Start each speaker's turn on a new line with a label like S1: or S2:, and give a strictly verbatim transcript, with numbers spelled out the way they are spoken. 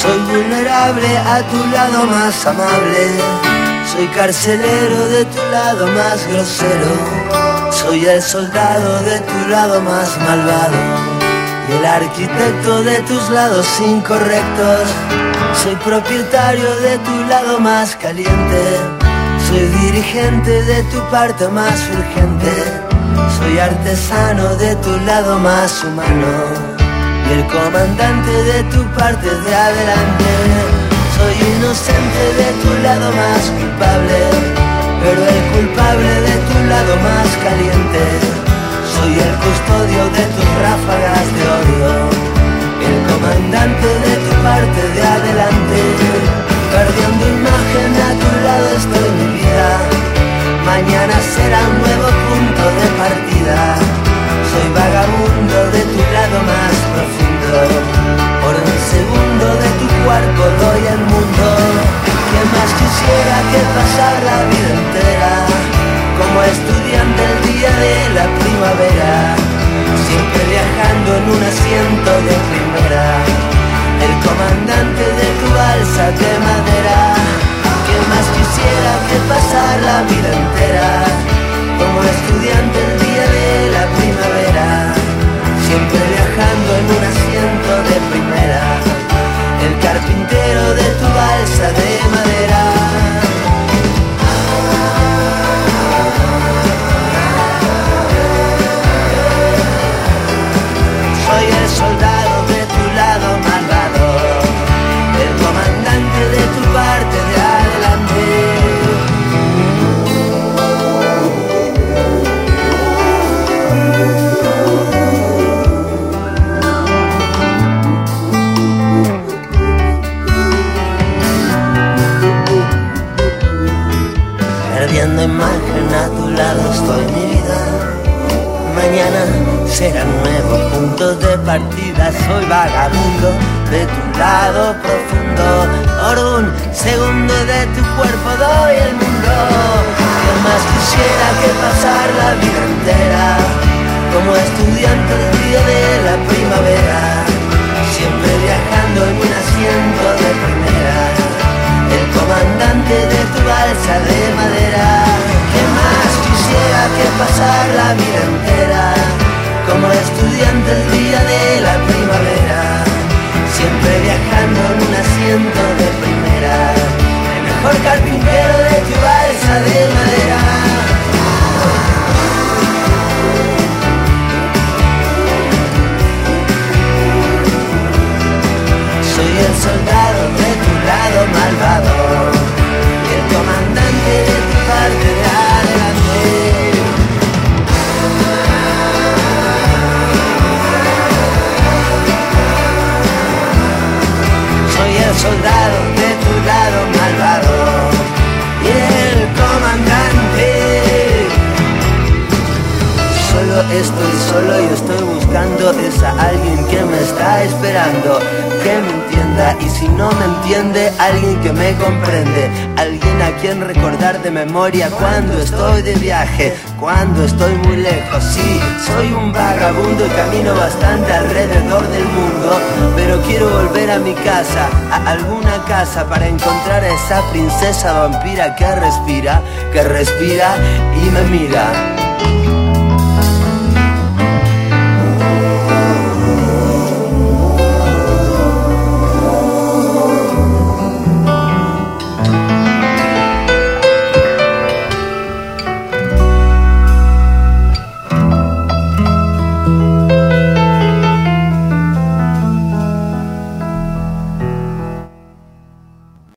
S1: Soy vulnerable a tu lado más amable. Soy carcelero de tu lado más grosero. Soy el soldado de tu lado más malvado y el arquitecto de tus lados incorrectos. Soy propietario de tu lado más caliente. Soy dirigente de tu parte más urgente. Soy artesano de tu lado más humano y el comandante de tu parte de adelante. Soy inocente de tu lado más culpable, pero el culpable de tu lado más caliente. Soy el custodio de tus ráfagas de odio, el comandante de tu parte de adelante. Perdiendo imagen, a tu lado estoy mi vida. Mañana será un nuevo punto de partida. Soy vagabundo de tu lado más profundo. Por un segundo de tu cuerpo doy el mundo. ¿Qué más quisiera que pasar la vida entera como estudiante el día de la primavera, siempre viajando en un asiento de primera, el comandante de tu balsa de madera? ¿Qué más quisiera que pasar la vida entera como estudiante el día de la primavera, siempre viajando en un asiento de primera, el carpintero de tu balsa de madera? Soy el soldado de tu lado malvado, el comandante de tu parte de adelante. Perdiendo imagen, a tu lado estoy mi vida. Mañana será un nuevo punto de partida. Soy vagabundo de tu lado profundo. Por un segundo de tu cuerpo doy el mundo. ¿Qué más quisiera que pasar la vida entera como estudiante el día de la primavera, siempre viajando en un asiento de primera, el comandante de tu balsa de madera? ¿Qué más quisiera que pasar la vida entera como estudiante el día de la primavera, siempre viajando en un asiento de primera, el mejor carpintero de tu balsa de madera? Soy el soldado de tu lado malvado y el comandante de tu parte de adelante. Soy el soldado de tu lado malvado y el comandante. Solo estoy solo y estoy buscando es a alguien que me está esperando, que me entienda, y si no me entiende, alguien que me comprende, alguien a quien recordar de memoria cuando estoy de viaje, cuando estoy muy lejos. Sí, soy un vagabundo y camino bastante alrededor del mundo, pero quiero volver a mi casa, a alguna casa, para encontrar a esa princesa vampira que respira, que respira y me mira.